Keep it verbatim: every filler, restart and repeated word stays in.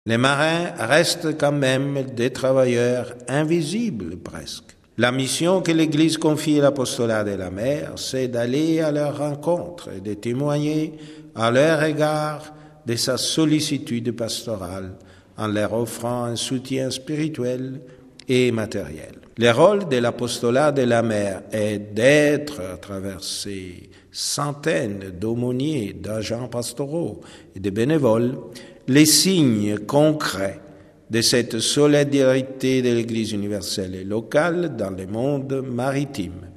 Les marins restent quand même des travailleurs invisibles presque. La mission que l'Église confie à l'apostolat de la mer, c'est d'aller à leur rencontre et de témoigner à leur égard de sa sollicitude pastorale en leur offrant un soutien spirituel et matériel. Le rôle de l'apostolat de la mer est d'être, à travers ces centaines d'aumôniers, d'agents pastoraux et de bénévoles, les signes concrets de cette solidarité de l'Église universelle et locale dans le monde maritime.